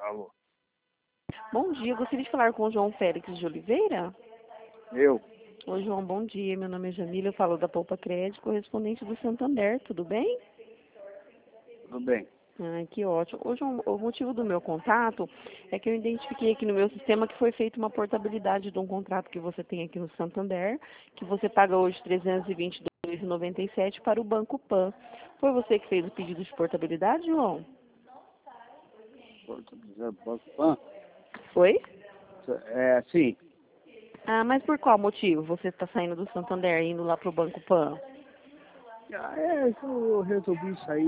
Alô. Bom dia, gostaria de falar com o João Félix de Oliveira. Eu? Oi, João, bom dia. Meu nome é Jamila, eu falo da Poupa Crédito, correspondente do Santander, tudo bem? Tudo bem. Ai, que ótimo. Ô, João, o motivo do meu contato é que eu identifiquei aqui no meu sistema que foi feita uma portabilidade de um contrato que você tem aqui no Santander, que você paga hoje R$ 322,97 para o Banco Pan. Foi você que fez o pedido de portabilidade, João? Pan? Foi? Sim. Ah, mas por qual motivo você está saindo do Santander e indo lá para o Banco Pan? Eu resolvi sair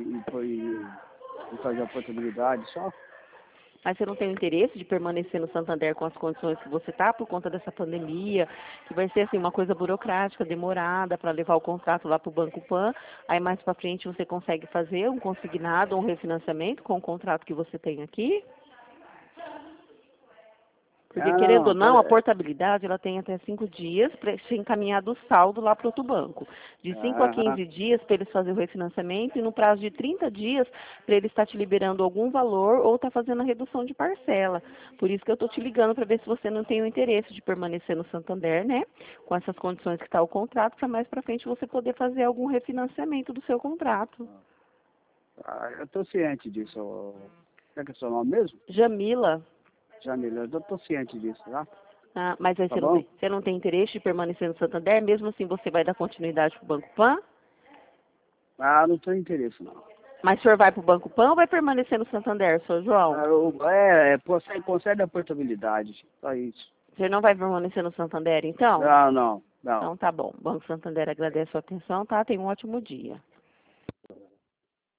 e fazer a portabilidade só. Mas você não tem o interesse de permanecer no Santander com as condições que você está por conta dessa pandemia, que vai ser assim uma coisa burocrática, demorada para levar o contrato lá para o Banco Pan. Aí mais para frente você consegue fazer um consignado, um refinanciamento com o contrato que você tem aqui? Porque, querendo ou Não, não, a portabilidade ela tem até 5 dias para ser encaminhado o saldo lá para outro banco. De 5 a ah, 15 dias para eles fazerem o refinanciamento e no prazo de 30 dias para ele estar te liberando algum valor ou estar fazendo a redução de parcela. Por isso que eu estou te ligando para ver se você não tem o interesse de permanecer no Santander, né? Com essas condições que está o contrato, para mais para frente você poder fazer algum refinanciamento do seu contrato. eu estou ciente disso. Como é que é seu nome mesmo? Jamila. Jamila, eu estou ciente disso, tá? Ah, mas aí Tá bom? você não tem interesse de permanecer no Santander, mesmo assim você vai dar continuidade para o Banco Pan? Não tenho interesse, não. Mas o senhor vai para o Banco Pan ou vai permanecer no Santander, senhor João? Concede a portabilidade, só isso. O senhor não vai permanecer no Santander, então? Não, não, não. Então tá bom. O Banco Santander agradece a sua atenção, tá? Tenha um ótimo dia.